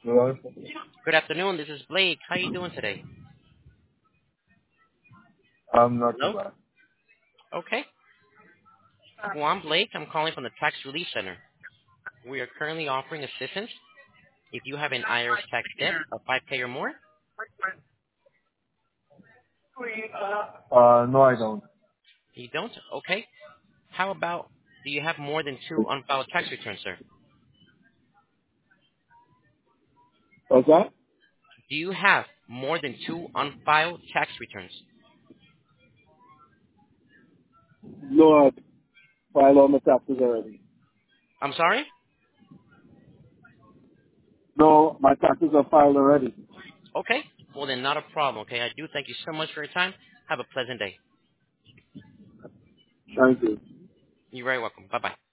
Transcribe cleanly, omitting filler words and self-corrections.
Hello? Good afternoon. This is Blake. How you doing today? I'm not too Hello? bad. Okay. Well, I'm Blake. I'm calling from the Tax Relief Center. We are currently offering assistance if you have an IRS tax debt of 5K or more. No, I don't. You don't? Okay. How about, do you have more than two unfiled tax returns, sir? What's that? Do you have more than two unfiled tax returns? No, I filed all my taxes already. I'm sorry? No, my taxes are filed already. Okay. Well, then not a problem, okay? I do thank you so much for your time. Have a pleasant day. Thank you. You're very welcome. Bye-bye.